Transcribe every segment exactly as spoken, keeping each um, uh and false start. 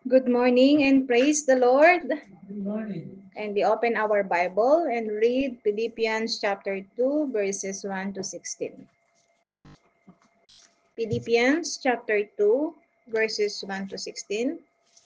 Good morning and praise the Lord. Good morning. And we open our Bible and read Philippians chapter two, verses one to sixteen. Philippians chapter two, verses one to sixteen.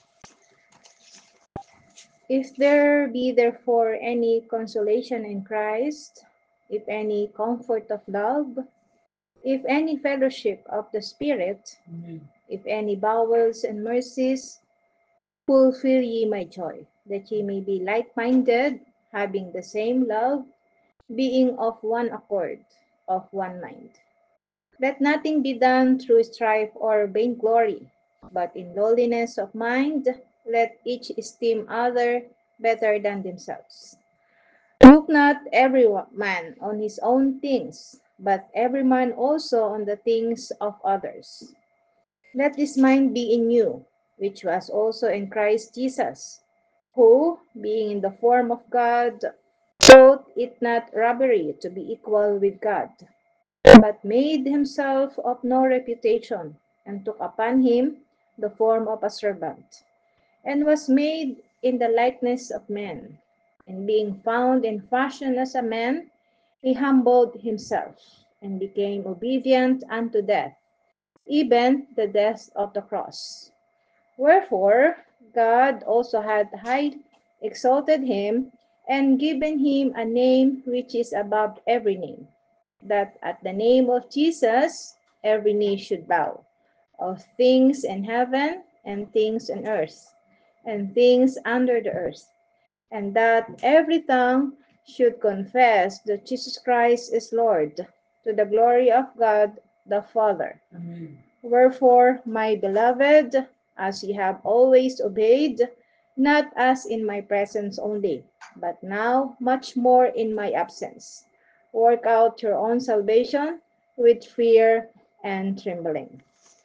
If there be therefore any consolation in Christ, if any comfort of love, if any fellowship of the Spirit, Amen. if any bowels and mercies, fulfill ye my joy, that ye may be like-minded, having the same love, being of one accord, of one mind. Let nothing be done through strife or vainglory, but in lowliness of mind, let each esteem other better than themselves. Look not every man on his own things, but every man also on the things of others. Let this mind be in you, which was also in Christ Jesus, who, being in the form of God, thought it not robbery to be equal with God, but made himself of no reputation, and took upon him the form of a servant, and was made in the likeness of men. And being found in fashion as a man, he humbled himself, and became obedient unto death, even the death of the cross. Wherefore God also had high exalted him, and given him a name which is above every name, that at the name of Jesus every knee should bow, of things in heaven and things on earth and things under the earth, and that every tongue should confess that Jesus Christ is Lord, to the glory of God the Father. Amen. Wherefore, my beloved, as ye have always obeyed, not as in my presence only, but now much more in my absence, work out your own salvation with fear and trembling.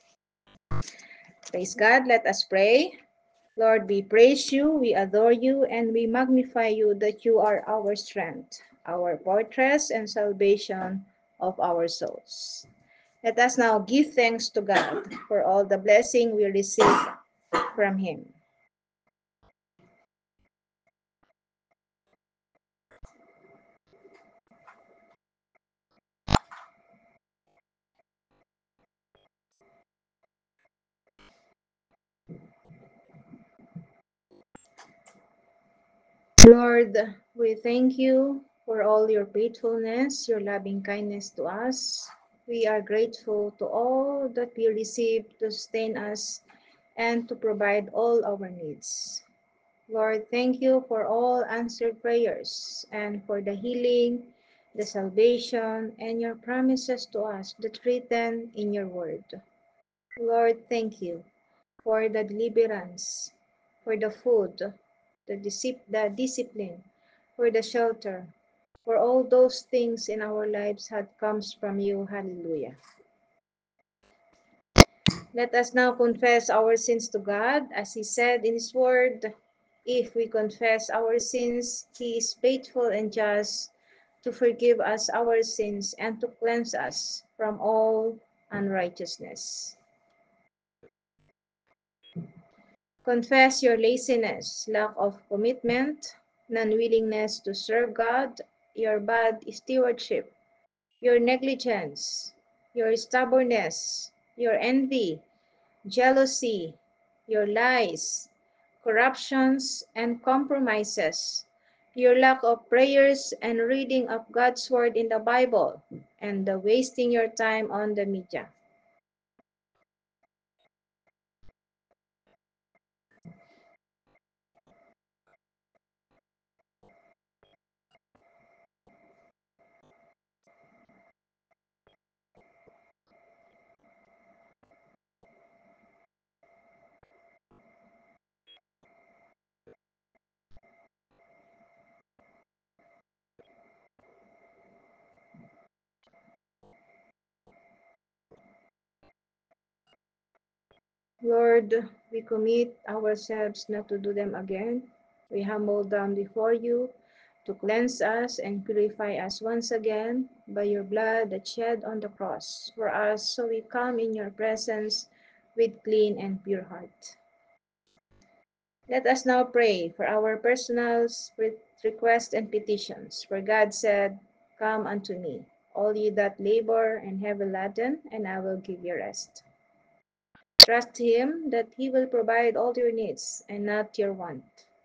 Praise God. Let us pray. Lord, we praise you, we adore you, and we magnify you that you are our strength, our fortress, and salvation of our souls. Let us now give thanks to God for all the blessing we receive from Him. Lord, we thank you for all your faithfulness, your loving kindness to us. We are grateful to all that we receive to sustain us and to provide all our needs. Lord, thank you for all answered prayers and for the healing, the salvation, and your promises to us that written in your word. Lord, thank you for the deliverance, for the food, the, disip- the discipline, for the shelter, for all those things in our lives that comes from you. Hallelujah. Let us now confess our sins to God, as He said in His word. If we confess our sins, He is faithful and just to forgive us our sins and to cleanse us from all unrighteousness. Confess your laziness, lack of commitment, non-willingness to serve God, your bad stewardship, your negligence, your stubbornness, your envy, jealousy, your lies, corruptions, and compromises, your lack of prayers and reading of God's Word in the Bible, and the wasting your time on the media. Lord, we commit ourselves not to do them again. We humble down before you to cleanse us and purify us once again by your blood that shed on the cross for us, so we come in your presence with clean and pure heart. Let us now pray for our personal requests and petitions. For God said, "Come unto me, all ye that labor and heavy laden, and I will give you rest." Trust Him that He will provide all your needs and not your want.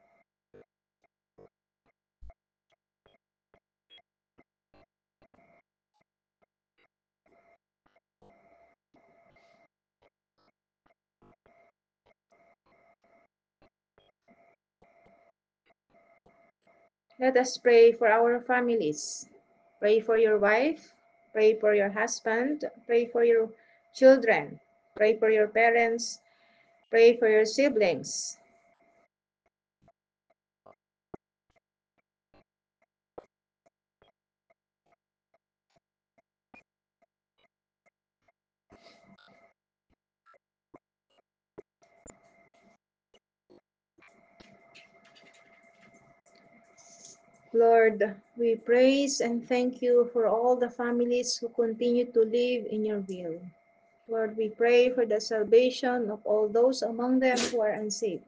Let us pray for our families. Pray for your wife. Pray for your husband. Pray for your children. Pray for your parents. Pray for your siblings. Lord, we praise and thank you for all the families who continue to live in your will. Lord, we pray for the salvation of all those among them who are unsaved.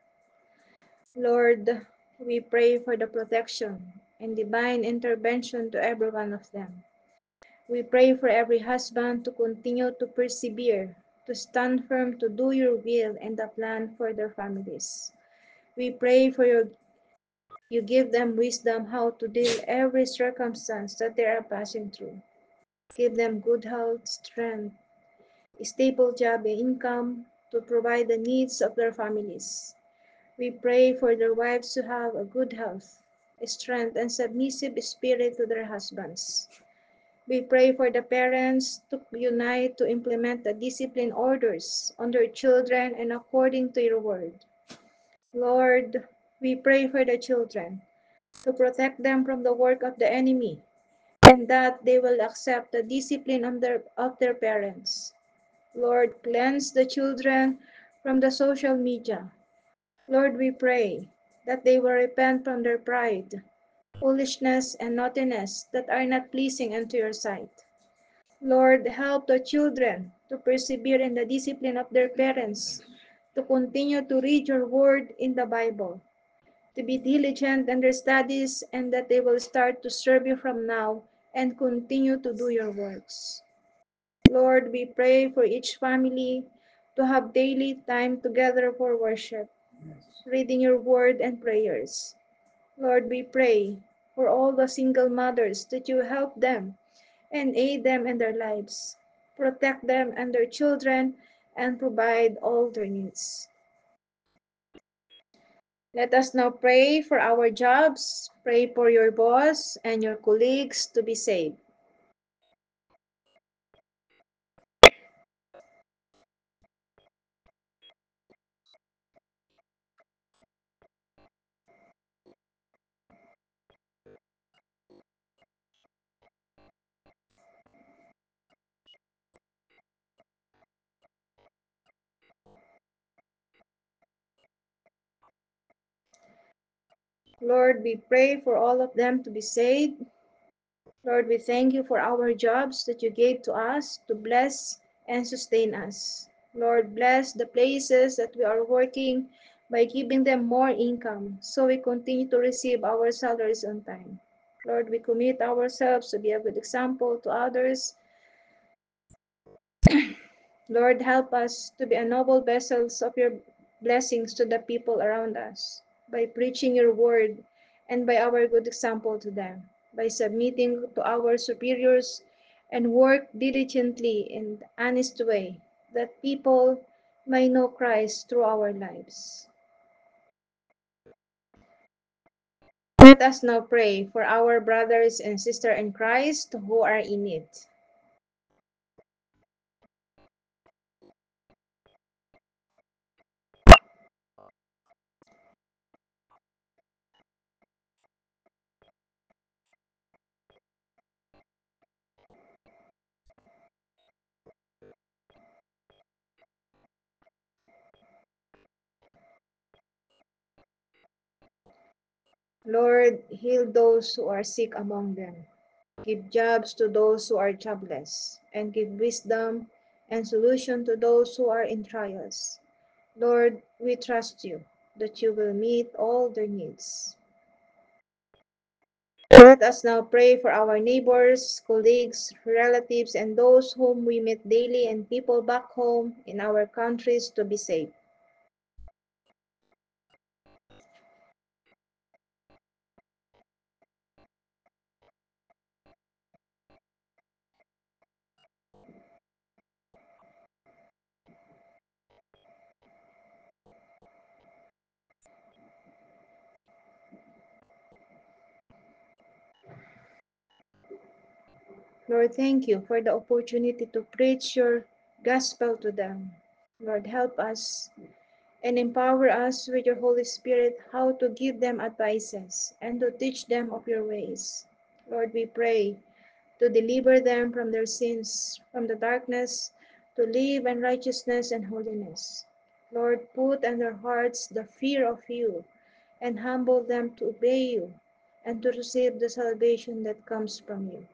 Lord, we pray for the protection and divine intervention to every one of them. We pray for every husband to continue to persevere, to stand firm, to do your will and the plan for their families. We pray for your you give them wisdom how to deal every circumstance that they are passing through. Give them good health, strength, a stable job and income to provide the needs of their families. We pray for their wives to have a good health, a strength, and submissive spirit to their husbands. We pray for the parents to unite to implement the discipline orders on their children and according to your word. Lord, we pray for the children to protect them from the work of the enemy and that they will accept the discipline of their, of their parents. Lord, cleanse the children from the social media. Lord, we pray that they will repent from their pride, foolishness, and naughtiness that are not pleasing unto your sight. Lord, help the children to persevere in the discipline of their parents, to continue to read your word in the Bible, to be diligent in their studies, and that they will start to serve you from now and continue to do your works. Lord, we pray for each family to have daily time together for worship, reading your word and prayers. Lord, we pray for all the single mothers that you help them and aid them in their lives, protect them and their children, and provide all their needs. Let us now pray for our jobs. Pray for your boss and your colleagues to be saved. Lord, we pray for all of them to be saved. Lord, we thank you for our jobs that you gave to us to bless and sustain us. Lord, bless the places that we are working by giving them more income so we continue to receive our salaries on time. Lord, we commit ourselves to be a good example to others. Lord, help us to be a noble vessels of your blessings to the people around us by preaching your word and by our good example to them, by submitting to our superiors and work diligently in the honest way that people may know Christ through our lives. Let us now pray for our brothers and sisters in Christ who are in need. Lord, heal those who are sick among them. Give jobs to those who are jobless, and give wisdom and solution to those who are in trials. Lord, we trust you. that you will meet all their needs. Let us now pray for our neighbors, colleagues, relatives, and those whom we meet daily and people back home in our countries to be safe. Lord, thank you for the opportunity to preach your gospel to them. Lord, help us and empower us with your Holy Spirit how to give them advices and to teach them of your ways. Lord, we pray to deliver them from their sins, from the darkness, to live in righteousness and holiness. Lord, put in their hearts the fear of you and humble them to obey you and to receive the salvation that comes from you.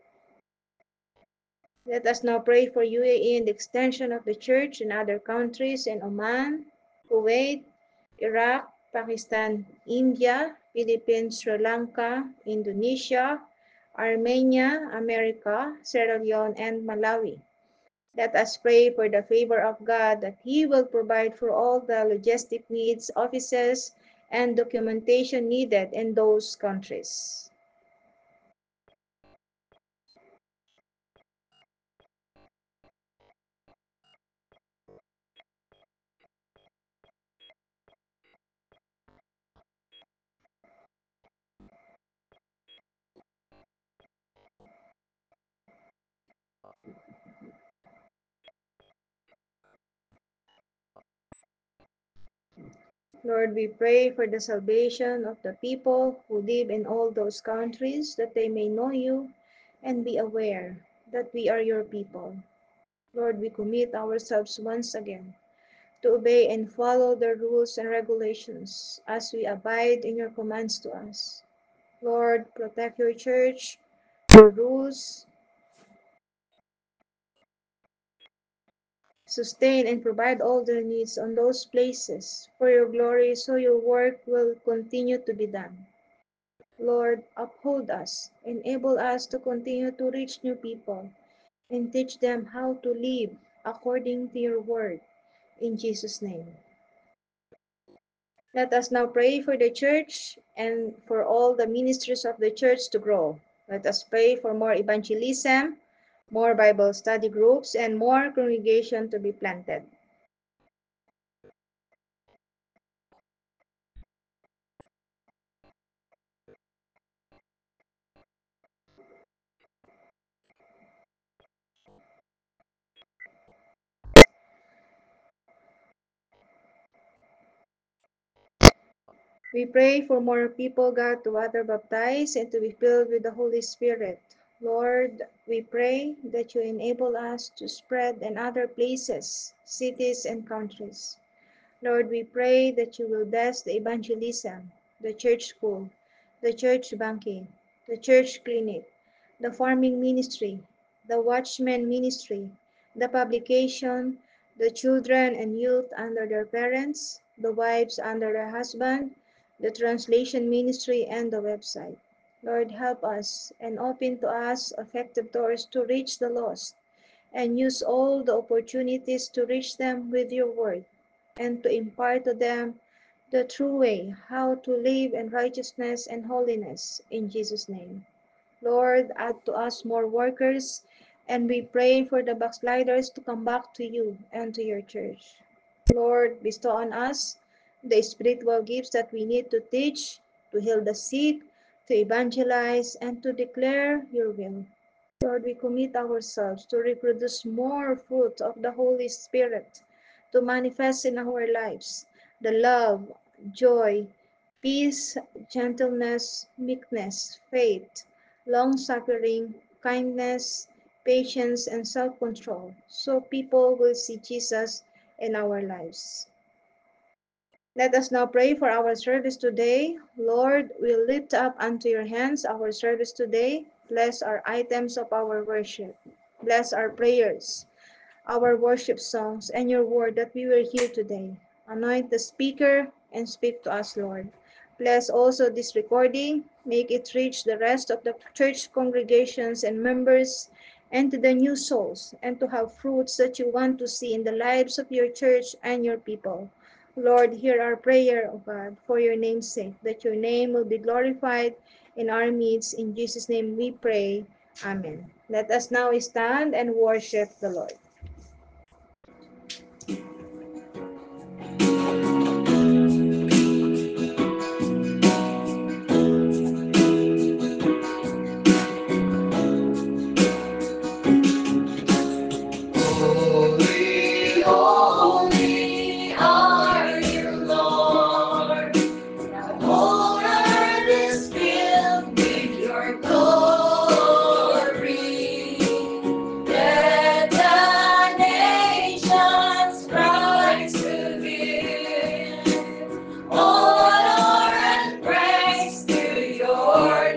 Let us now pray for U A E and the extension of the church in other countries in Oman, Kuwait, Iraq, Pakistan, India, Philippines, Sri Lanka, Indonesia, Armenia, America, Sierra Leone, and Malawi. Let us pray for the favor of God that He will provide for all the logistic needs, offices, and documentation needed in those countries. Lord, we pray for the salvation of the people who live in all those countries, that they may know you and be aware that we are your people. Lord, we commit ourselves once again to obey and follow the rules and regulations as we abide in your commands to us. Lord, protect your church, your rules, sustain and provide all their needs on those places for your glory so your work will continue to be done. Lord, uphold us, enable us to continue to reach new people, and teach them how to live according to your word. In Jesus' name. Let us now pray for the church and for all the ministries of the church to grow. Let us pray for more evangelism, more Bible study groups, and more congregation to be planted. We pray for more people, God, to water baptize and to be filled with the Holy Spirit. Lord, we pray that you enable us to spread in other places, cities, and countries. Lord, we pray that you will bless the evangelism, the church school, the church banking, the church clinic, the farming ministry, the watchman ministry, the publication, the children and youth under their parents, the wives under their husband, the translation ministry, and the website. Lord, help us and open to us effective doors to reach the lost and use all the opportunities to reach them with your word and to impart to them the true way how to live in righteousness and holiness in Jesus' name. Lord, add to us more workers, and we pray for the backsliders to come back to you and to your church. Lord, bestow on us the spiritual gifts that we need to teach, to heal the sick, to evangelize, and to declare your will. Lord, we commit ourselves to reproduce more fruit of the Holy Spirit to manifest in our lives the love, joy, peace, gentleness, meekness, faith, long suffering, kindness, patience, and self control, so people will see Jesus in our lives. Let us now pray for our service today. Lord, we lift up unto your hands our service today. Bless our items of our worship. Bless our prayers, our worship songs, and your word that we will hear today. Anoint the speaker, and speak to us, Lord. Bless also this recording. Make it reach the rest of the church congregations and members and to the new souls and to have fruits that you want to see in the lives of your church and your people. Lord, hear our prayer, O God, for your name's sake, that your name will be glorified in our midst. In Jesus' name we pray. Amen. Let us now stand and worship the Lord. Holy, holy are you, Lord. The whole earth is filled with your glory. Let the nations rise to give honor and praise to your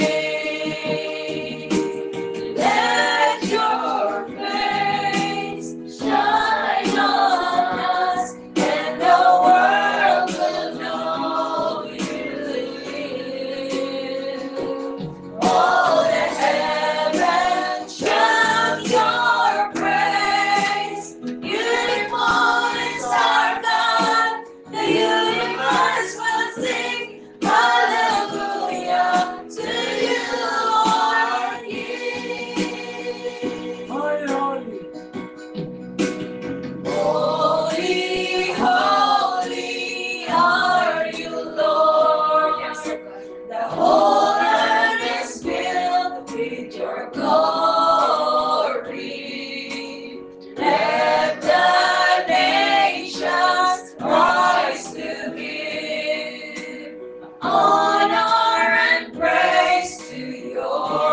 name. Let your face shine on us, and the world will know you live. All the heavens shout your praise. Beautiful is our God. The universe will sing hallelujah to you, our King. Holy, holy are you, Lord. The whole earth is filled with your glory. Let the nations rise to give honor and praise to your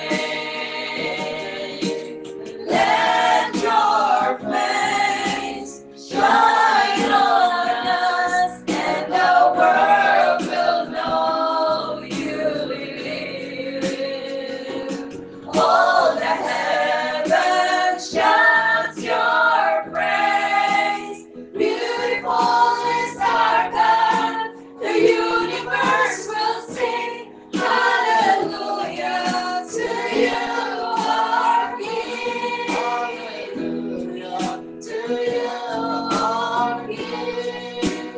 name. Let your face shine on us, and the world will know you live. All the heavens shout your praise. Beautiful is our God. The universe will sing hallelujah to you, our King. Hallelujah to you, our King.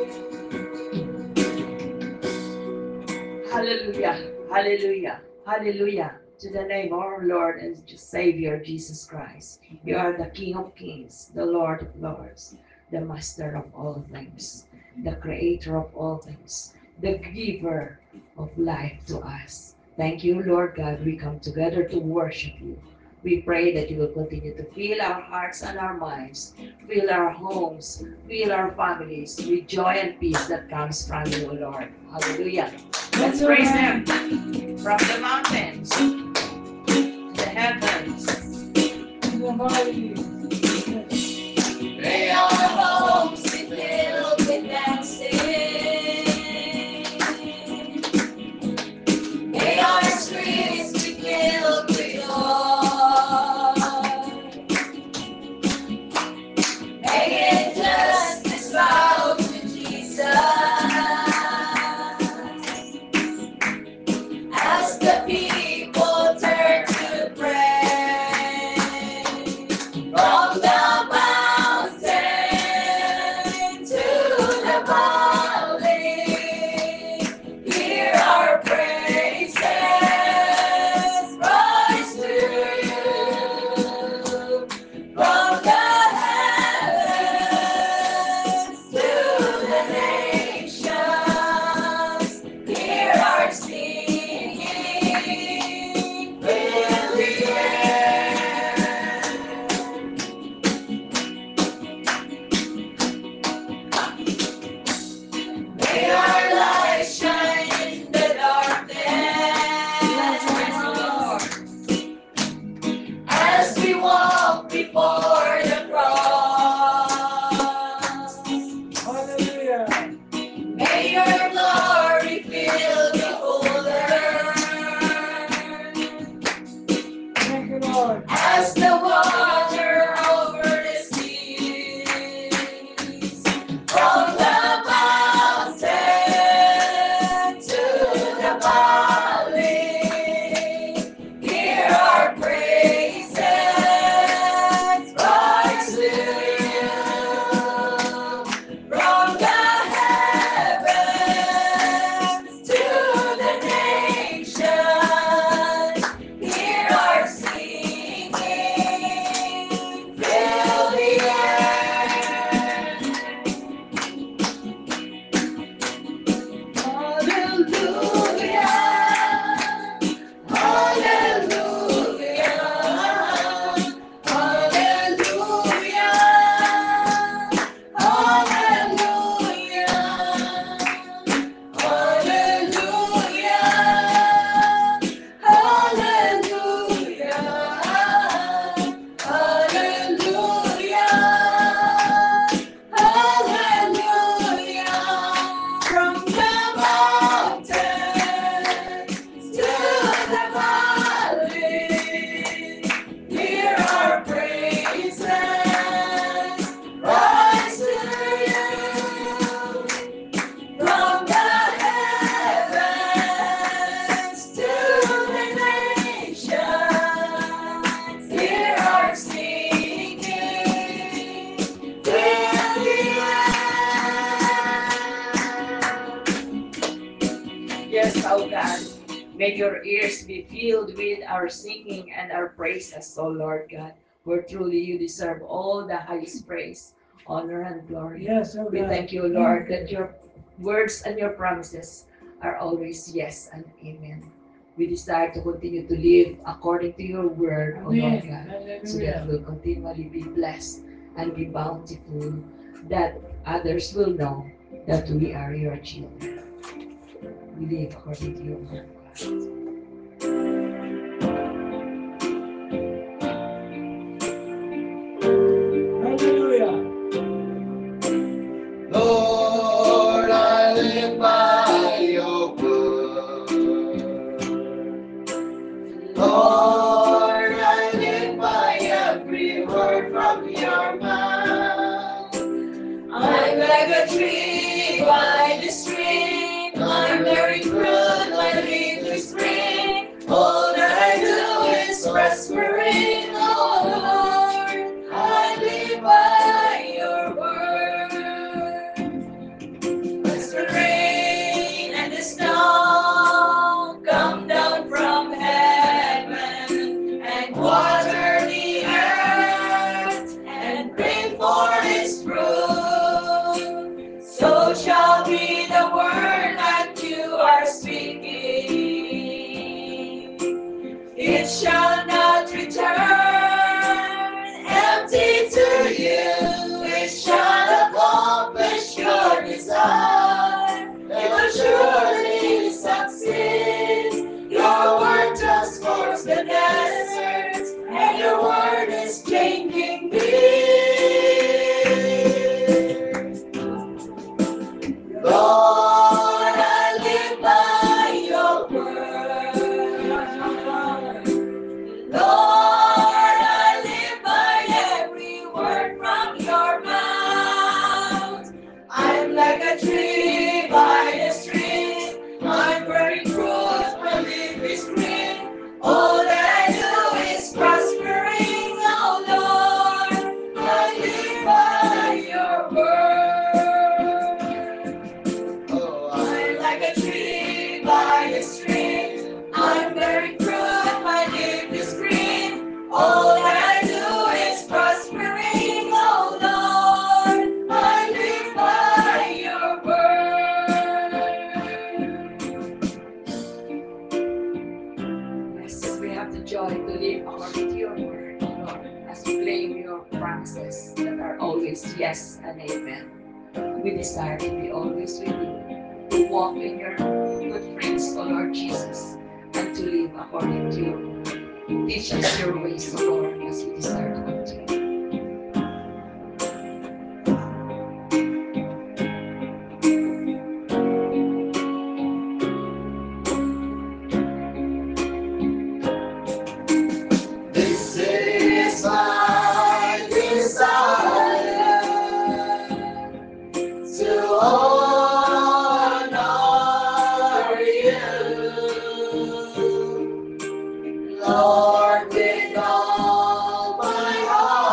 Hallelujah, hallelujah, hallelujah to the name of our Lord and Savior Jesus Christ. You are the King of Kings, the Lord of Lords, the Master of all things, the Creator of all things, the Giver of life to us. Thank you, Lord God. We come together to worship you. We pray that you will continue to fill our hearts and our minds, fill our homes, fill our families with joy and peace that comes from you, Lord. Hallelujah. Let's praise Him from the mountains, the heavens, the valleys. May our homes be filled with dancing. May our streets be filled with joy. May injustice bow to Jesus. As the people turn to pray from the mountain to the valley, hear our praises rise to you. From the heavens to the nations, hear our singing, fill the air. oh God. May your ears be filled with our singing and our praises, O Lord God. For truly you deserve all the highest praise, honor, and glory. Yes, oh We God. thank you, Lord, that your words and your promises are always yes and amen. We desire to continue to live according to your word, O Lord Amen. God, so that Hallelujah. we'll continually be blessed and be bountiful, that others will know that we are your children. We live according to your word, God. Hallelujah. Lord, I live by your word. Lord, I live by every word from your mouth. I'm like a tree by the stream. I'm bearing fruit, my leaf is green. All that I do is prospering, oh Lord. I live by your word. As the rain and the snow come down from heaven and water the earth and bring forth its fruit, so shall be the word that you are speaking. It shall not return empty to you. It shall accomplish your desire. It will surely succeed. Your word transforms the desert, and your word is changing me. Lord, I live by your word. Lord, I live by every word from your mouth. I'm like a tree by the stream. I'm bearing fruit, my leaf is green. All that I do is prospering, oh Lord. I live by your word. Oh, I'm like a tree by the stream. I'm bearing fruit, my leaf is green. All that I do is prospering, oh Lord. I live by your word. Yes, we have the joy to live according to your word, oh Lord, as we claim your promises that are always yes and amen. We desire to be always with you, to walk in your footprints, O Lord Jesus, and to live according to your word. Teach us your ways, O Lord, as we desire to continue. this is my desire to honor you, Lord, with all my heart.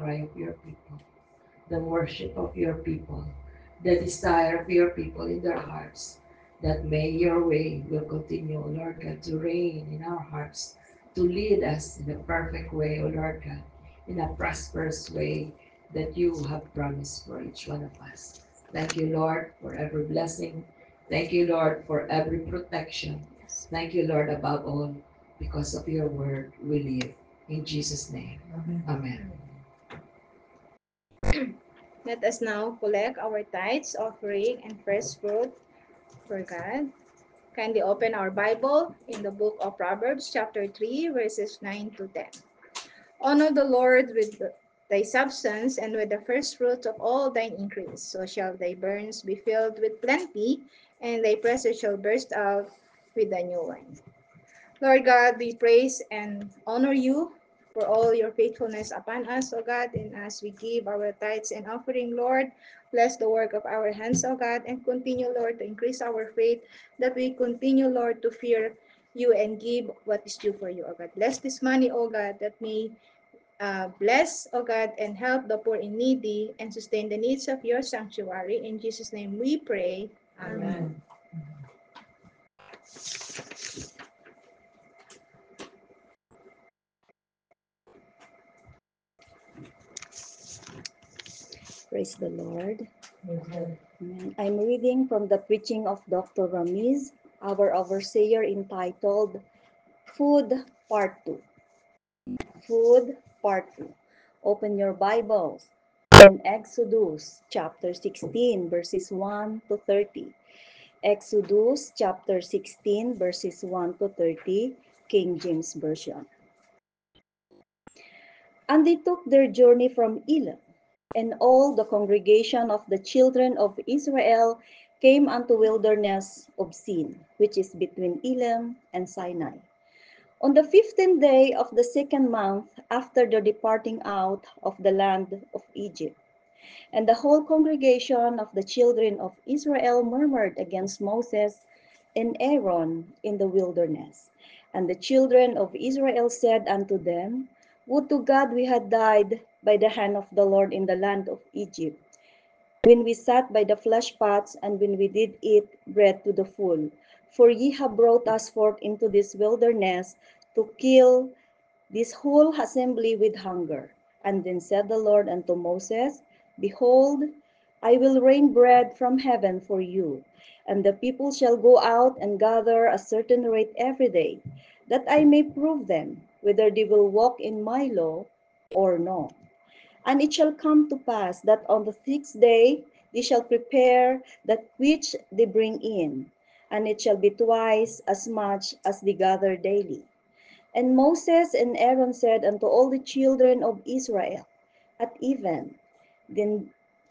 cry of your people, the worship of your people, the desire of your people in their hearts, that may your way will continue, O Lord God, to reign in our hearts, to lead us in a perfect way, O Lord God, in a prosperous way that you have promised for each one of us. Thank you, Lord, for every blessing. Thank you, Lord, for every protection. Thank you, Lord, above all, because of your word we live. In Jesus' name, amen. Let us now collect our tithes, offering, and first fruit for God. Kindly open our Bible in the book of Proverbs, chapter three, verses nine to ten. Honor the Lord with thy substance and with the first fruits of all thine increase. So shall thy barns be filled with plenty, and thy presses shall burst out with the new wine. Lord God, we praise and honor you for all your faithfulness upon us, O God, and as we give our tithes and offering, Lord, bless the work of our hands, O God, and continue, Lord, to increase our faith, that we continue, Lord, to fear you and give what is due for you, O God. Bless this money, O God, that may uh, bless, O God, and help the poor and needy and sustain the needs of your sanctuary. In Jesus' name we pray. Amen. Praise the Lord. Amen. I'm reading from the preaching of Doctor Ramiz, our overseer, entitled Food Part two. Food Part two. Open your Bibles in Exodus chapter sixteen, verses one to thirty. Exodus chapter sixteen, verses one to thirty, King James Version. And they took their journey from Elim, and all the congregation of the children of Israel came unto wilderness of Sin, which is between Elim and Sinai. On the fifteenth day of the second month after the departing out of the land of Egypt. And the whole congregation of the children of Israel murmured against Moses and Aaron in the wilderness. And the children of Israel said unto them, Would to God we had died by the hand of the Lord in the land of Egypt, when we sat by the flesh pots, and when we did eat bread to the full. For ye have brought us forth into this wilderness to kill this whole assembly with hunger. And then said the Lord unto Moses, Behold, I will rain bread from heaven for you, and the people shall go out and gather a certain rate every day, that I may prove them whether they will walk in my law or no. And it shall come to pass that on the sixth day they shall prepare that which they bring in, and it shall be twice as much as they gather daily. And Moses and Aaron said unto all the children of Israel, At even, then,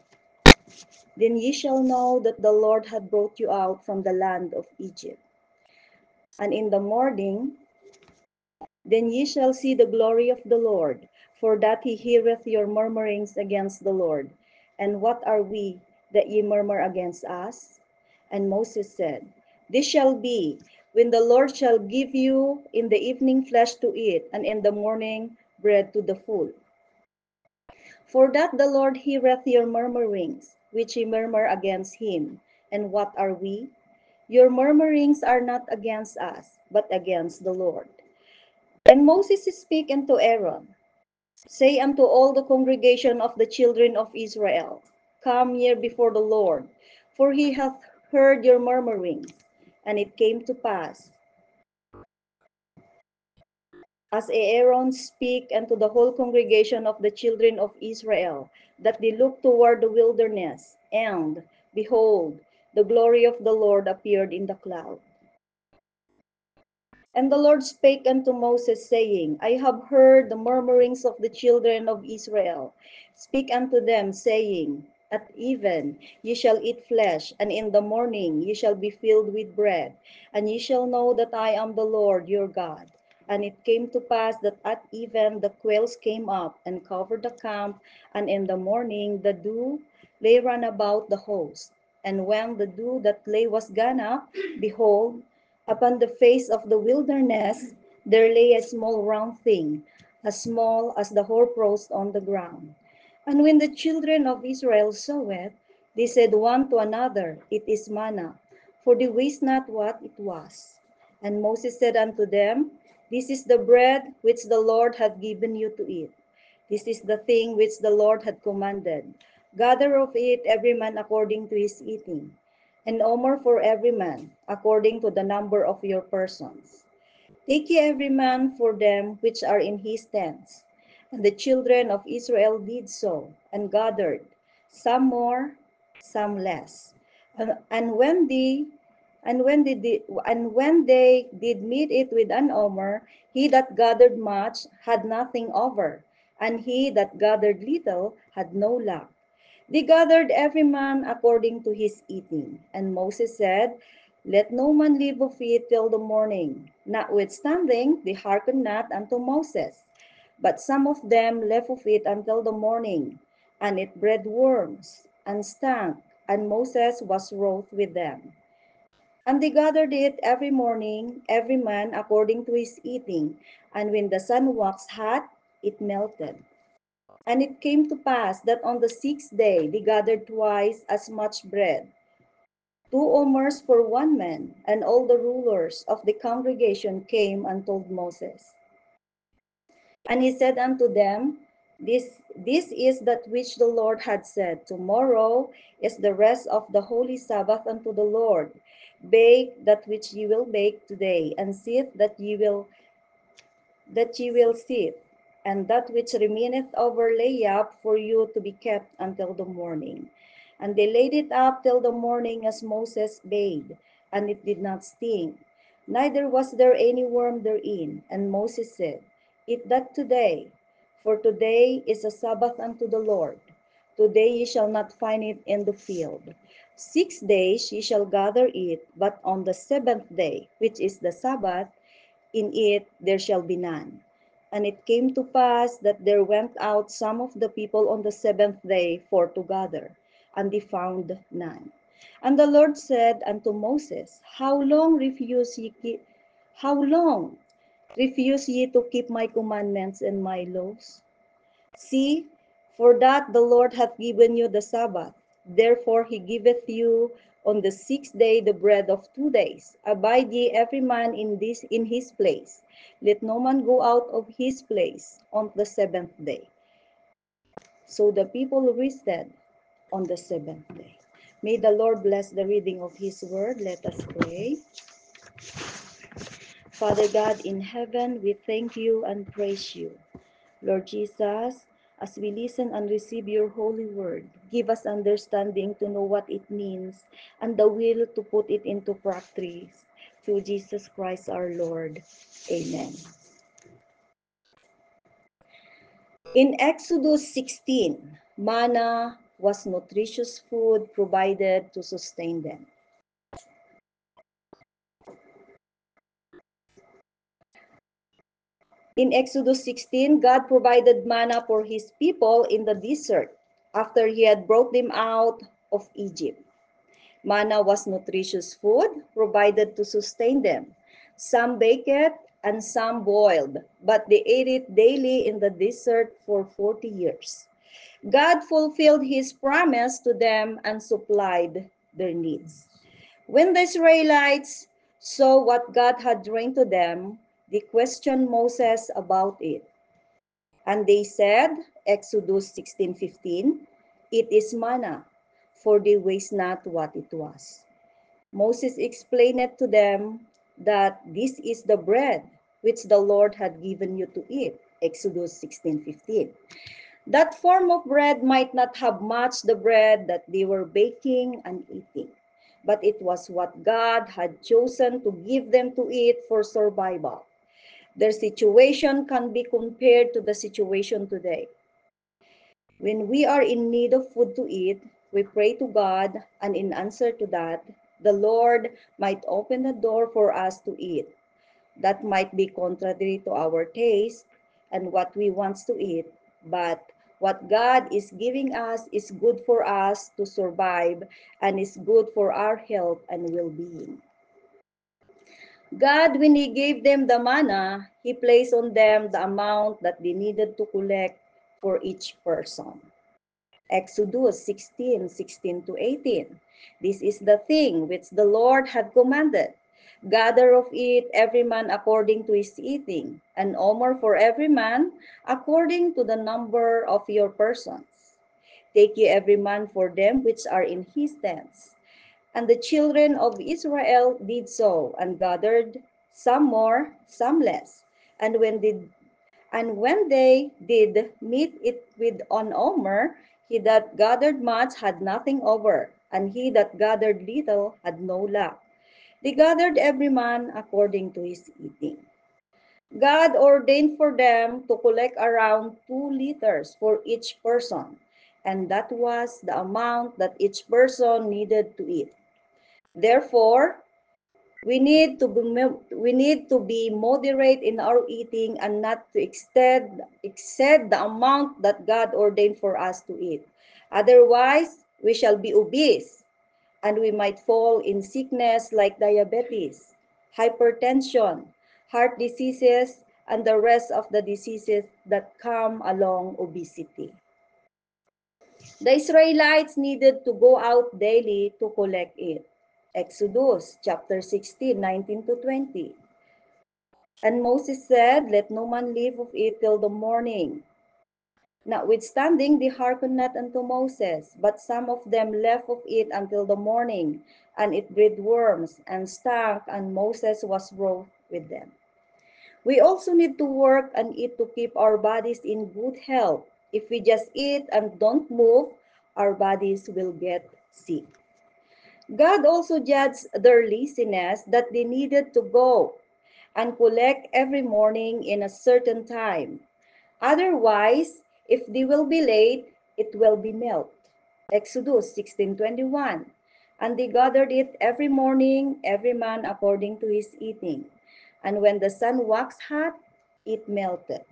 then ye shall know that the Lord hath brought you out from the land of Egypt. And in the morning, then ye shall see the glory of the Lord, for that he heareth your murmurings against the Lord. And what are we that ye murmur against us? And Moses said, This shall be, when the Lord shall give you in the evening flesh to eat, and in the morning bread to the full. For that the Lord heareth your murmurings, which ye murmur against him. And what are we? Your murmurings are not against us, but against the Lord. And Moses spake unto Aaron, Say unto all the congregation of the children of Israel, Come here before the Lord, for he hath heard your murmurings. And it came to pass, as Aaron spake unto the whole congregation of the children of Israel, that they looked toward the wilderness, and, behold, the glory of the Lord appeared in the cloud. And the Lord spake unto Moses, saying, I have heard the murmurings of the children of Israel. Speak unto them, saying, At even ye shall eat flesh, and in the morning ye shall be filled with bread, and ye shall know that I am the Lord your God. And it came to pass that at even the quails came up and covered the camp, and in the morning the dew lay round about the host. And when the dew that lay was gone up, behold, upon the face of the wilderness there lay a small round thing, as small as the hoarfrost on the ground. And when the children of Israel saw it, they said one to another, It is manna, for they wist not what it was. And Moses said unto them, This is the bread which the Lord hath given you to eat. This is the thing which the Lord had commanded. Gather of it every man according to his eating, and omer for every man, according to the number of your persons. Take ye every man for them which are in his tents. And the children of Israel did so, and gathered, some more, some less. And, and when they and when they did, and when they did meet it with an omer, he that gathered much had nothing over, and he that gathered little had no lack. They gathered every man according to his eating. And Moses said, Let no man live of it till the morning. Notwithstanding, they hearkened not unto Moses. But some of them left of it until the morning, and it bred worms, and stank, and Moses was wroth with them. And they gathered it every morning, every man according to his eating. And when the sun waxed hot, it melted. And it came to pass that on the sixth day they gathered twice as much bread, two omers for one man. And all the rulers of the congregation came and told Moses. And he said unto them, This, this is that which the Lord had said, Tomorrow is the rest of the holy Sabbath unto the Lord. Bake that which ye will bake today, and sit that ye will that ye will sit, and that which remaineth over lay up for you to be kept until the morning. And they laid it up till the morning as Moses bade, and it did not stink, neither was there any worm therein. And Moses said, Eat that today, for today is a Sabbath unto the Lord. Today ye shall not find it in the field. Six days ye shall gather it, but on the seventh day, which is the Sabbath, in it there shall be none. And it came to pass that there went out some of the people on the seventh day for to gather, and they found none. And the Lord said unto Moses, How long refuse ye keep, how long refuse ye to keep my commandments and my laws? See, for that the Lord hath given you the Sabbath. Therefore he giveth you on the sixth day the bread of two days. Abide ye every man in this in his place. Let no man go out of his place on the seventh day. So the people rested on the seventh day. May the Lord bless the reading of his word. Let us pray. Father God in heaven, we thank you and praise you. Lord Jesus, as we listen and receive your holy word, give us understanding to know what it means and the will to put it into practice. Through Jesus Christ our Lord. Amen. In Exodus sixteen, manna was nutritious food provided to sustain them. In Exodus sixteen, God provided manna for his people in the desert after he had brought them out of Egypt. Manna was nutritious food provided to sustain them. Some baked it and some boiled, but they ate it daily in the desert for forty years. God fulfilled his promise to them and supplied their needs. When the Israelites saw what God had rained to them, they questioned Moses about it. And they said, Exodus sixteen fifteen, It is manna, for they waste not what it was. Moses explained it to them that this is the bread which the Lord had given you to eat. Exodus sixteen fifteen. That form of bread might not have matched the bread that they were baking and eating, but it was what God had chosen to give them to eat for survival. Their situation can be compared to the situation today. When we are in need of food to eat, we pray to God, and in answer to that, the Lord might open the door for us to eat. That might be contrary to our taste and what we want to eat, but what God is giving us is good for us to survive and is good for our health and well-being. God, when he gave them the manna, he placed on them the amount that they needed to collect for each person. Exodus sixteen, sixteen to eighteen. This is the thing which the Lord had commanded. Gather of it every man according to his eating, an omer for every man according to the number of your persons. Take ye every man for them which are in his tents. And the children of Israel did so, and gathered some more, some less. And when did and when they did meet it with an omer, he that gathered much had nothing over, and he that gathered little had no lack. They gathered every man according to his eating. God ordained for them to collect around two liters for each person, and that was the amount that each person needed to eat. Therefore, we need to be we need to be moderate in our eating and not to exceed exceed the amount that God ordained for us to eat. Otherwise, we shall be obese and we might fall in sickness like diabetes, hypertension, heart diseases, and the rest of the diseases that come along obesity. The Israelites needed to go out daily to collect it. Exodus chapter sixteen, nineteen to twenty. And Moses said, Let no man live of it till the morning. Notwithstanding, they hearkened not unto Moses, but some of them left of it until the morning, and it bred worms and stank, and Moses was wroth with them. We also need to work and eat to keep our bodies in good health. If we just eat and don't move, our bodies will get sick. God also judged their laziness that they needed to go and collect every morning in a certain time. Otherwise, if they will be late, it will be melt. Exodus sixteen twenty-one. And they gathered it every morning, every man according to his eating. And when the sun waxed hot, it melted.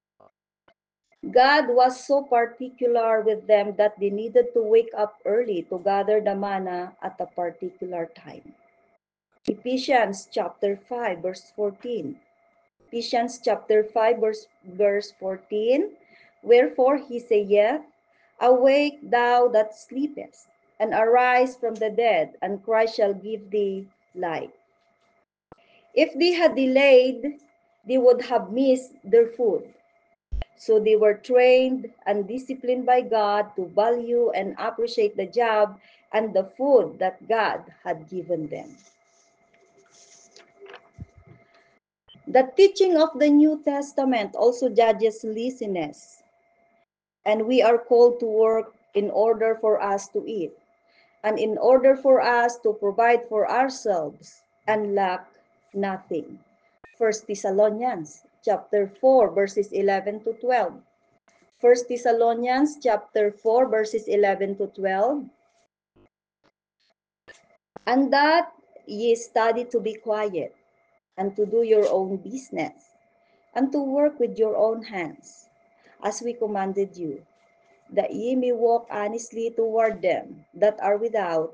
God was so particular with them that they needed to wake up early to gather the manna at a particular time. Ephesians chapter five, verse fourteen. Ephesians chapter five, verse, verse fourteen. Wherefore he saith, Awake thou that sleepest, and arise from the dead, and Christ shall give thee light. If they had delayed, they would have missed their food. So they were trained and disciplined by God to value and appreciate the job and the food that God had given them. The teaching of the New Testament also judges laziness, and we are called to work in order for us to eat, and in order for us to provide for ourselves and lack nothing. First Thessalonians chapter four, verses eleven to twelve. First Thessalonians chapter four, verses eleven to twelve. And that ye study to be quiet, and to do your own business, and to work with your own hands, as we commanded you, that ye may walk honestly toward them that are without,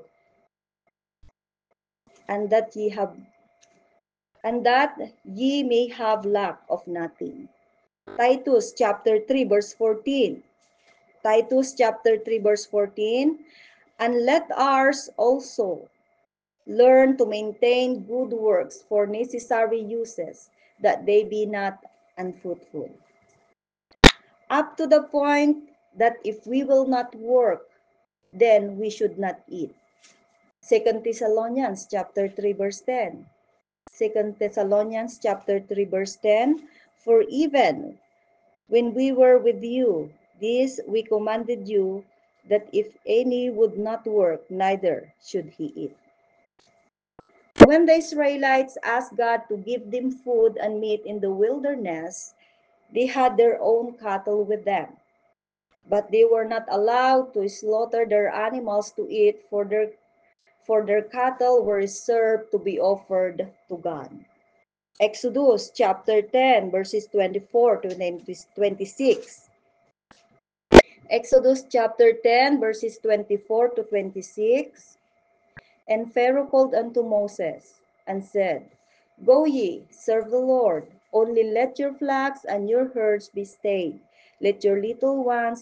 and that ye have and that ye may have lack of nothing. Titus chapter three, verse fourteen. Titus chapter three, verse fourteen. And let ours also learn to maintain good works for necessary uses, that they be not unfruitful. Up to the point that if we will not work, then we should not eat. Second Thessalonians chapter three, verse ten. Second Thessalonians chapter three, verse ten. For even when we were with you, this we commanded you, that if any would not work, neither should he eat. When the Israelites asked God to give them food and meat in the wilderness, they had their own cattle with them. But they were not allowed to slaughter their animals to eat, for their, for their cattle were reserved to be offered to God. Exodus chapter ten, verses twenty-four to twenty-six. Exodus chapter ten, verses twenty-four to twenty-six. And Pharaoh called unto Moses, and said, Go ye, serve the Lord, only let your flocks and your herds be stayed, let your little ones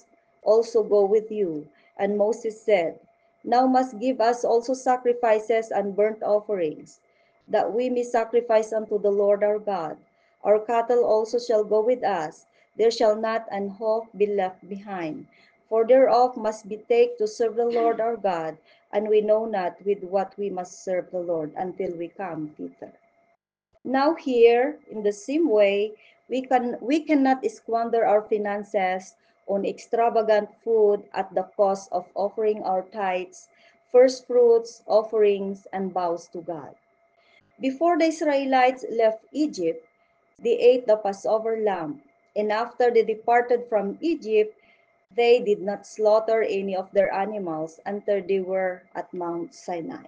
also go with you. And Moses said, Now must give us also sacrifices and burnt offerings, that we may sacrifice unto the Lord our God. Our cattle also shall go with us. There shall not an hoof be left behind. For thereof must be take to serve the Lord our God, and we know not with what we must serve the Lord until we come thither. Now here, in the same way, we can we cannot squander our finances on extravagant food at the cost of offering our tithes, first fruits, offerings, and vows to God. Before the Israelites left Egypt, they ate the Passover lamb, and after they departed from Egypt, they did not slaughter any of their animals until they were at Mount Sinai.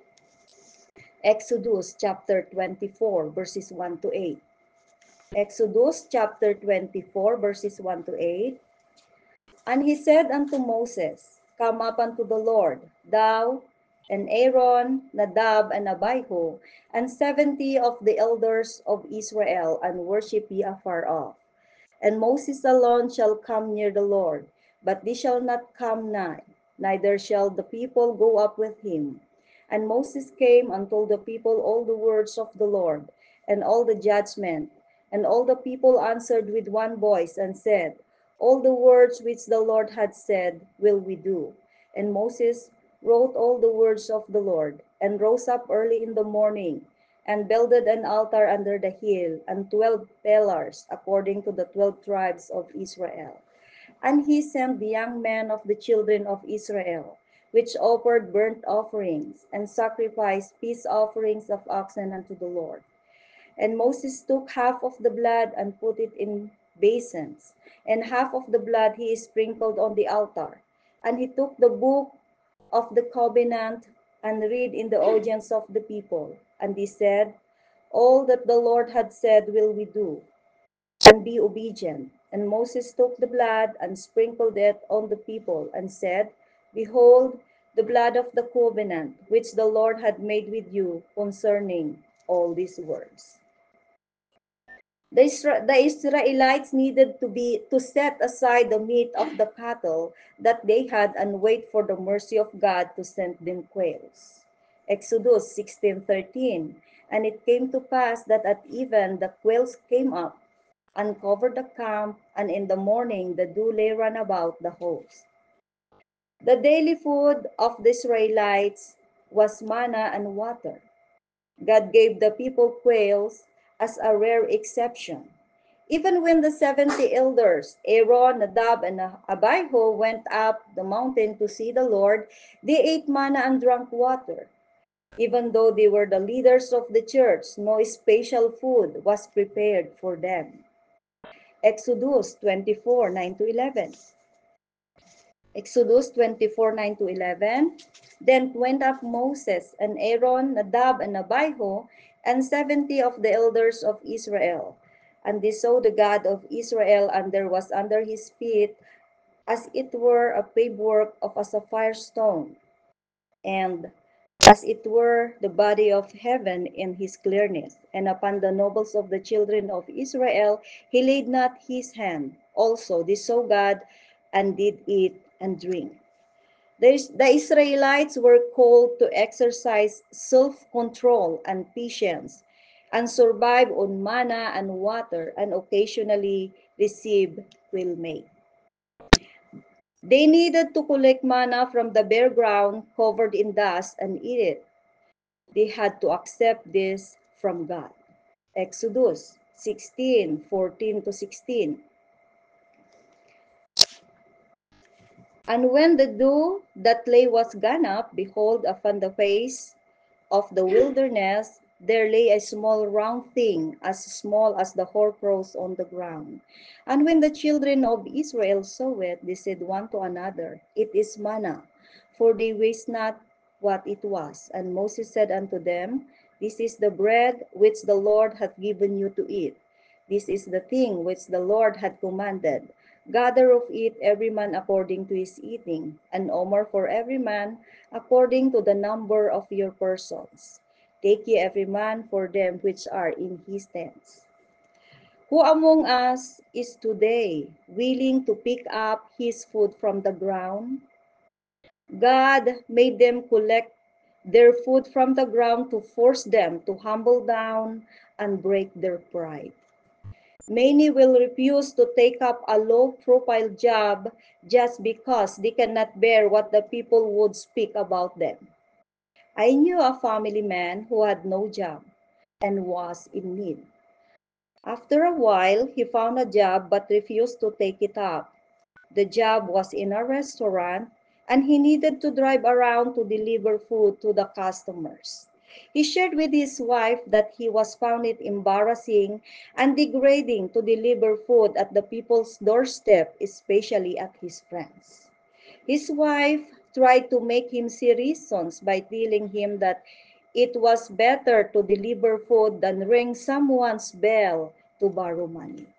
Exodus chapter twenty-four, verses one to eight. Exodus chapter twenty-four, verses one to eight. And he said unto Moses, Come up unto the Lord, thou and Aaron, Nadab, and Abihu, and seventy of the elders of Israel, and worship ye afar off. And Moses alone shall come near the Lord, but they shall not come nigh, neither shall the people go up with him. And Moses came and told the people all the words of the Lord, and all the judgment. And all the people answered with one voice, and said, All the words which the Lord had said will we do. And Moses wrote all the words of the Lord, and rose up early in the morning, and builded an altar under the hill, and twelve pillars, according to the twelve tribes of Israel. And he sent the young men of the children of Israel, which offered burnt offerings, and sacrificed peace offerings of oxen unto the Lord. And Moses took half of the blood and put it in basins, and half of the blood he sprinkled on the altar. And he took the book of the covenant and read in the audience of the people. And he said, All that the Lord had said will we do, and be obedient. And Moses took the blood and sprinkled it on the people, and said, Behold, the blood of the covenant which the Lord had made with you concerning all these words. The, Isra- the Israelites needed to be to set aside the meat of the cattle that they had and wait for the mercy of God to send them quails. Exodus sixteen thirteen. And it came to pass that at even the quails came up and covered the camp, and in the morning the dew lay round about the host. The daily food of the Israelites was manna and water. God gave the people quails as a rare exception. Even when the seventy elders, Aaron, Nadab, and Abihu, went up the mountain to see the Lord, they ate manna and drank water. Even though they were the leaders of the church, no special food was prepared for them. Exodus twenty-four, nine to eleven. Exodus twenty-four, nine to eleven. Then went up Moses and Aaron, Nadab, and Abihu, and seventy of the elders of Israel. And they saw the God of Israel, and there was under his feet as it were a pavework of a sapphire stone, and as it were the body of heaven in his clearness. And upon the nobles of the children of Israel he laid not his hand. Also they saw God, and did eat and drink. The, the Israelites were called to exercise self-control and patience, and survive on manna and water, and occasionally receive quail meat. They needed to collect manna from the bare ground covered in dust and eat it. They had to accept this from God. Exodus sixteen, fourteen to sixteen. And when the dew that lay was gone up, behold, upon the face of the wilderness there lay a small round thing, as small as the hoarfrost on the ground. And when the children of Israel saw it, they said one to another, It is manna, for they wist not what it was. And Moses said unto them, This is the bread which the Lord hath given you to eat. This is the thing which the Lord had commanded. Gather of it every man according to his eating, an omer for every man, according to the number of your persons. Take ye every man for them which are in his tents. Who among us is today willing to pick up his food from the ground? God made them collect their food from the ground to force them to humble down and break their pride. Many will refuse to take up a low-profile job just because they cannot bear what the people would speak about them. I knew a family man who had no job and was in need. After a while, he found a job but refused to take it up. The job was in a restaurant, and he needed to drive around to deliver food to the customers. He shared with his wife that he was found it embarrassing and degrading to deliver food at the people's doorstep, especially at his friends. His wife tried to make him see reasons by telling him that it was better to deliver food than ring someone's bell to borrow money.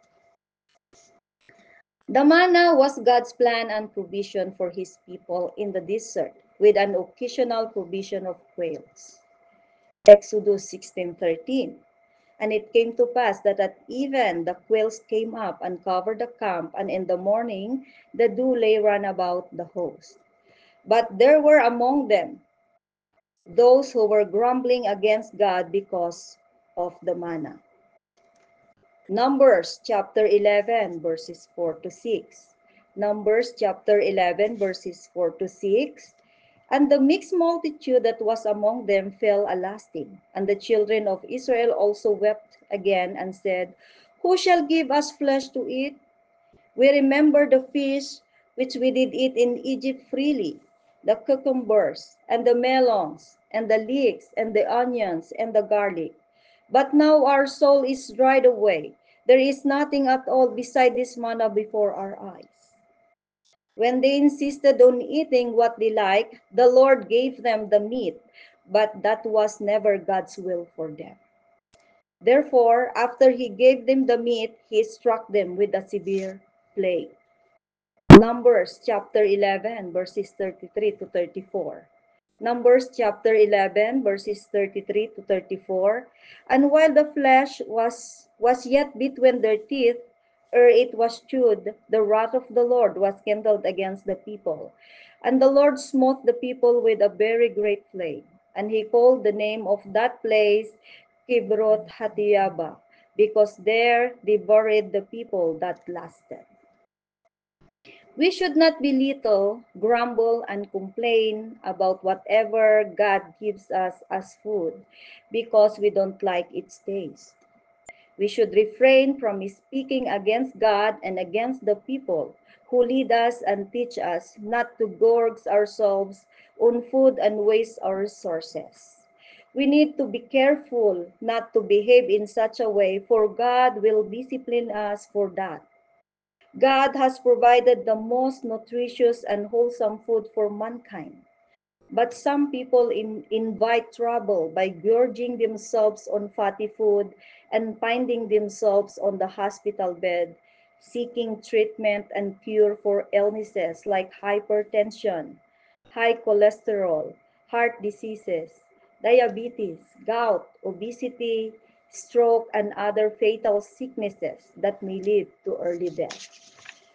The manna was God's plan and provision for his people in the desert, with an occasional provision of quails. Exodus sixteen thirteen. And it came to pass that at even the quails came up and covered the camp, and in the morning the dew lay round about the host. But there were among them those who were grumbling against God because of the manna. Numbers chapter eleven, verses four to six. Numbers chapter eleven, verses four to six. And the mixed multitude that was among them fell a lasting. And the children of Israel also wept again and said, Who shall give us flesh to eat? We remember the fish which we did eat in Egypt freely, the cucumbers, and the melons, and the leeks, and the onions, and the garlic. But now our soul is dried away. There is nothing at all beside this manna before our eyes. When they insisted on eating what they liked, the Lord gave them the meat, but that was never God's will for them. Therefore, after he gave them the meat, he struck them with a severe plague. Numbers chapter eleven, verses thirty-three to thirty-four. Numbers chapter eleven, verses thirty-three to thirty-four. And while the flesh was, was yet between their teeth, ere it was chewed, the wrath of the Lord was kindled against the people. And the Lord smote the people with a very great plague. And he called the name of that place Kibroth Hattiyaba, because there they buried the people that lasted. We should not belittle, grumble, and complain about whatever God gives us as food because we don't like its taste. We should refrain from speaking against God and against the people who lead us and teach us not to gorge ourselves on food and waste our resources. We need to be careful not to behave in such a way, for God will discipline us for that. God has provided the most nutritious and wholesome food for mankind. But some people in, invite trouble by gorging themselves on fatty food and finding themselves on the hospital bed, seeking treatment and cure for illnesses like hypertension, high cholesterol, heart diseases, diabetes, gout, obesity, stroke, and other fatal sicknesses that may lead to early death.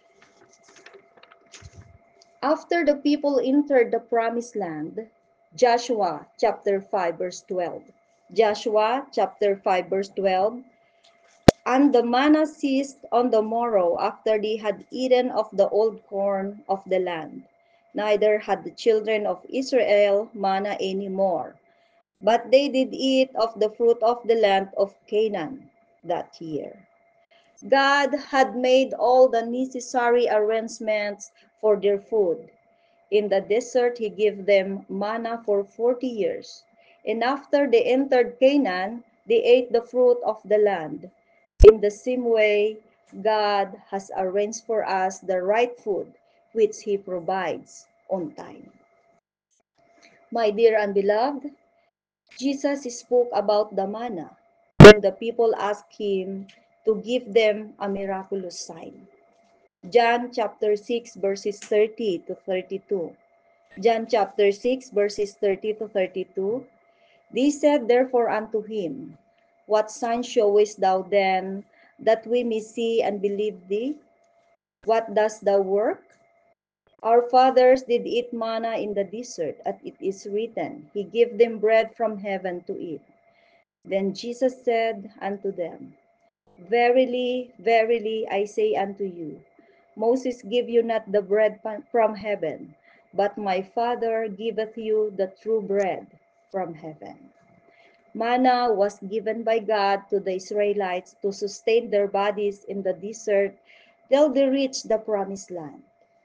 After the people entered the promised land, Joshua chapter five verse twelve. Joshua chapter five verse twelve. And the manna ceased on the morrow after they had eaten of the old corn of the land. Neither had the children of Israel manna any more, but they did eat of the fruit of the land of Canaan that year. God had made all the necessary arrangements for their food. In the desert, he gave them manna for forty years. And after they entered Canaan, they ate the fruit of the land. In the same way, God has arranged for us the right food, which he provides on time. My dear and beloved, Jesus spoke about the manna when the people asked him to give them a miraculous sign. John chapter six, verses thirty to thirty-two. John chapter six, verses thirty to thirty-two. They said therefore unto him, What sign showest thou then that we may see and believe thee? What dost thou work? Our fathers did eat manna in the desert, as it is written, He gave them bread from heaven to eat. Then Jesus said unto them, Verily, verily, I say unto you, Moses gave you not the bread from heaven, but my Father giveth you the true bread from heaven. Manna was given by God to the Israelites to sustain their bodies in the desert till they reached the promised land.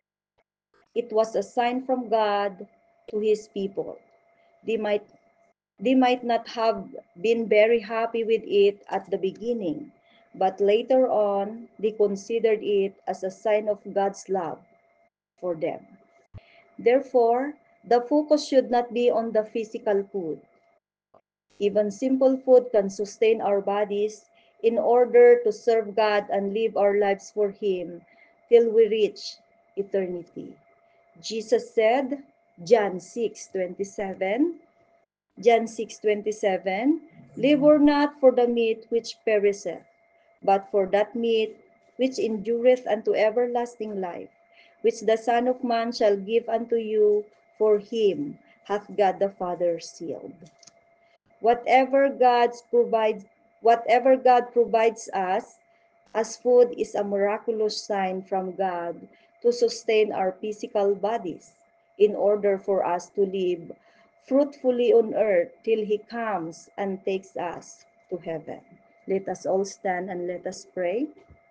It was a sign from God to his people. They might, they might not have been very happy with it at the beginning, but later on, they considered it as a sign of God's love for them. Therefore, the focus should not be on the physical food. Even simple food can sustain our bodies in order to serve God and live our lives for Him till we reach eternity. Jesus said, John six twenty-seven, John six twenty-seven, labor not for the meat which perisheth, but for that meat which endureth unto everlasting life, which the Son of Man shall give unto you, for him hath God the Father sealed. Whatever God provides, whatever God provides us as food is a miraculous sign from God to sustain our physical bodies in order for us to live fruitfully on earth till He comes and takes us to heaven. Let us all stand and let us pray.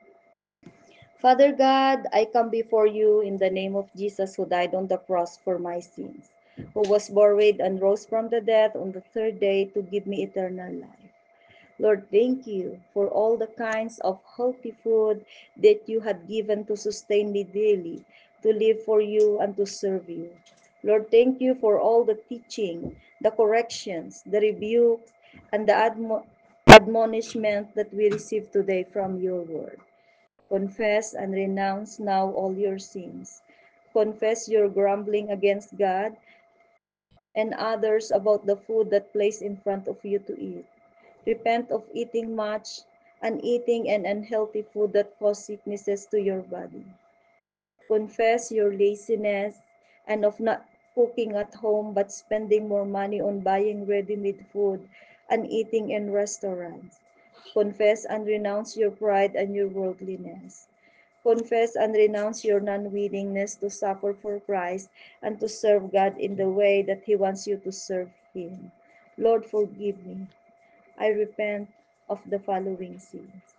Father God, I come before you in the name of Jesus who died on the cross for my sins, who was buried and rose from the dead on the third day to give me eternal life. Lord, thank you for all the kinds of healthy food that you had given to sustain me daily, to live for you and to serve you. Lord, thank you for all the teaching, the corrections, the rebukes, and the admo- admonishment that we receive today from your word. Confess and renounce now all your sins. Confess your grumbling against God and others about the food that placed in front of you to eat. Repent of eating much and eating an unhealthy food that cause sicknesses to your body. Confess your laziness and of not cooking at home but spending more money on buying ready-made food and eating in restaurants. Confess and renounce your pride and your worldliness. Confess and renounce your non-willingness to suffer for Christ and to serve God in the way that He wants you to serve Him. Lord, forgive me. I repent of the following sins.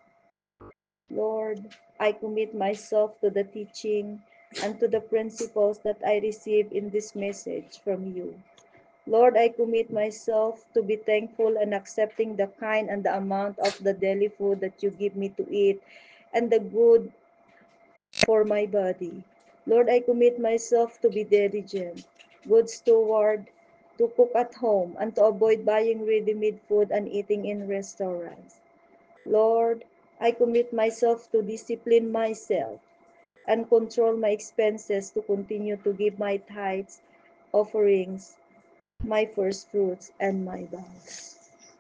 Lord, I commit myself to the teaching and to the principles that I receive in this message from you. Lord, I commit myself to be thankful and accepting the kind and the amount of the daily food that you give me to eat and the good for my body. Lord, I commit myself to be diligent, good steward, to cook at home, and to avoid buying ready-made food and eating in restaurants. Lord, I commit myself to discipline myself and control my expenses to continue to give my tithes, offerings, my first fruits, and my vows.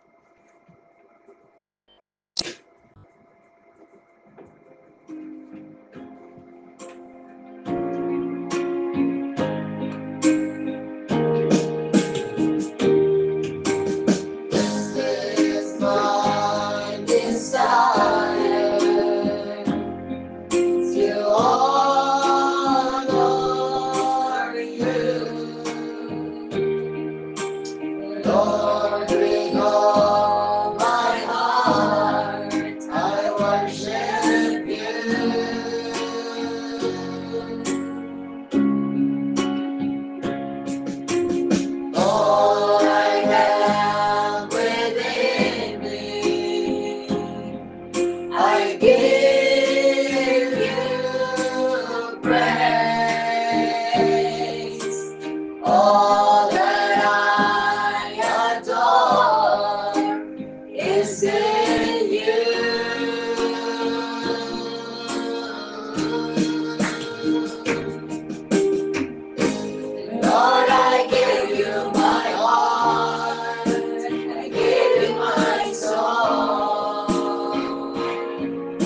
This is my desire to honor you, Lord, with all my heart. I worship you. All I have within me, I give you praise. All that I adore is in you. Lord, I give you my heart, I give you my soul.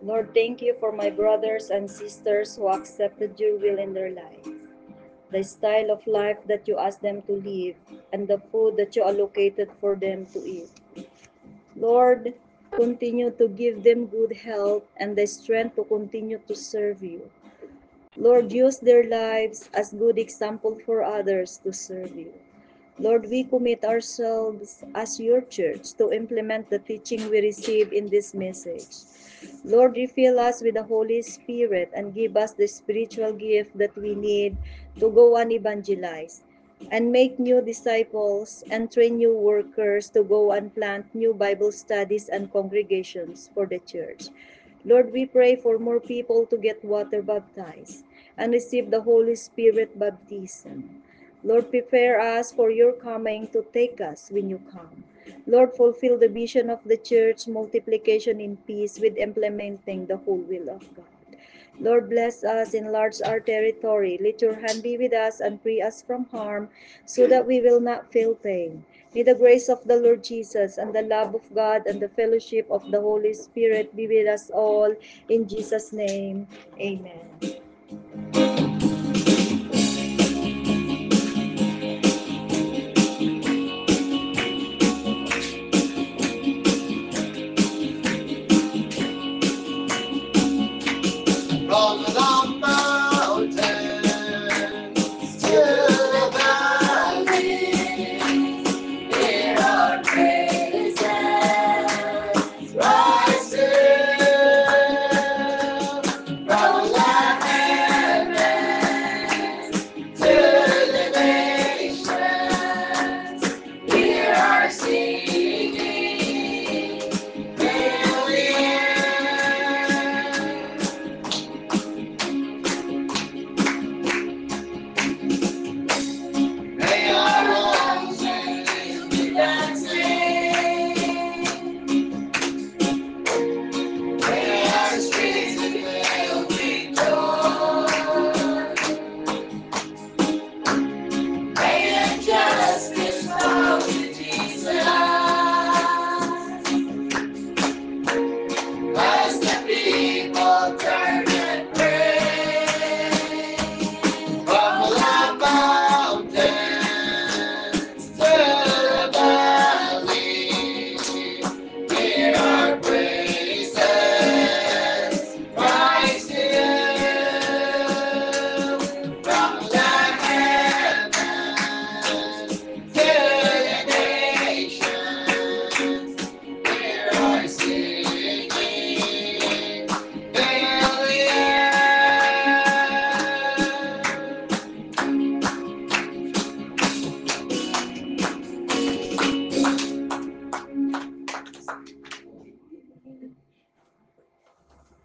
Lord, thank you for my brothers and sisters who accepted your will in their lives, the style of life that you asked them to live, and the food that you allocated for them to eat. Lord, continue to give them good health and the strength to continue to serve you. Lord, use their lives as good example for others to serve you. Lord, we commit ourselves as your church to implement the teaching we receive in this message. Lord, refill us with the Holy Spirit and give us the spiritual gift that we need to go and evangelize and make new disciples and train new workers to go and plant new Bible studies and congregations for the church. Lord, we pray for more people to get water baptized and receive the Holy Spirit baptism. Lord, prepare us for your coming to take us when you come. Lord, fulfill the vision of the church, multiplication in peace with implementing the whole will of God. Lord, bless us, enlarge our territory. Let your hand be with us and free us from harm so that we will not feel pain. May the grace of the Lord Jesus and the love of God and the fellowship of the Holy Spirit be with us all. In Jesus' name, amen.